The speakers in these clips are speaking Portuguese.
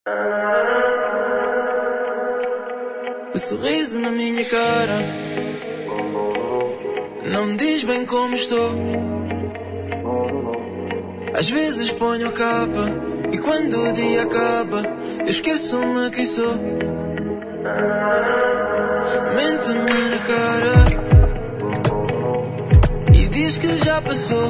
O sorriso na minha cara não me diz bem como estou. Às vezes ponho a capa e quando o dia acaba eu esqueço-me quem sou. Mente-me na cara e diz que já passou.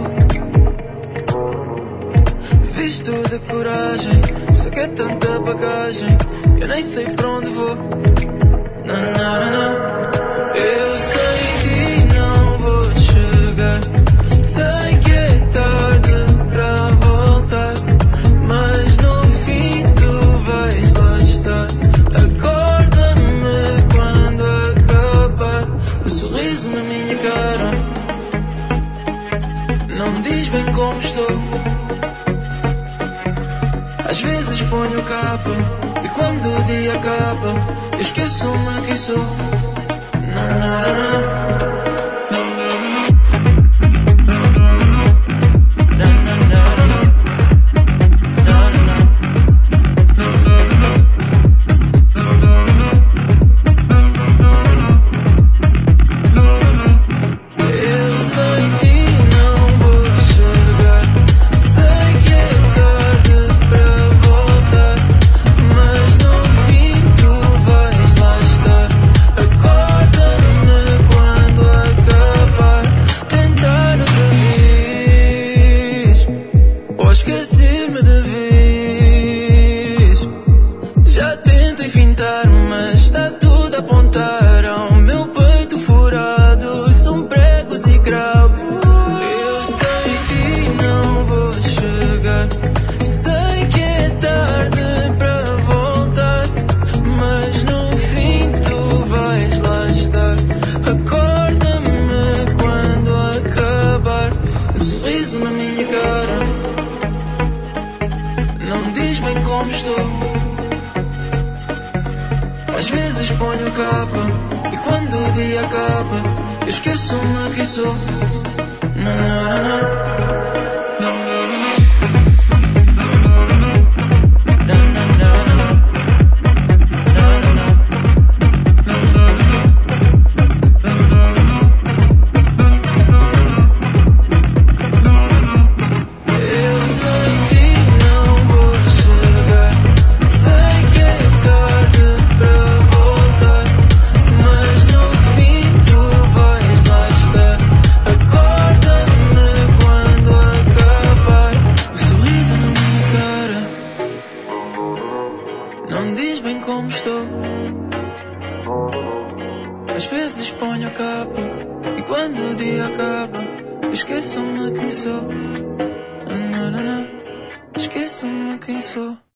Visto de coragem, só que é tanta bagagem, eu nem sei para onde vou. Não, não, não, não. Eu sei que não vou chegar, sei que é tarde para voltar, mas no fim tu vais lá estar. Acorda-me quando acabar. O sorriso na minha cara não me diz bem como estou. Às vezes ponho capa e quando o dia acaba eu esqueço-me quem sou. Não, não, não, não. Esqueci-me de vez. Já tentei fintar, mas está tudo a apontar ao meu peito furado. São pregos e cravos. Eu sei que não vou chegar, sei que é tarde para voltar, mas no fim tu vais lá estar. Acorda-me quando acabar. Um sorriso na minha cara não me diz bem como estou. Às vezes ponho capa e quando o dia acaba eu esqueço-me quem sou. Não, não, não, não. Não me diz bem como estou. Às vezes ponho a capa e quando o dia acaba eu esqueço-me quem sou. Não, não, não, não. Esqueço-me quem sou.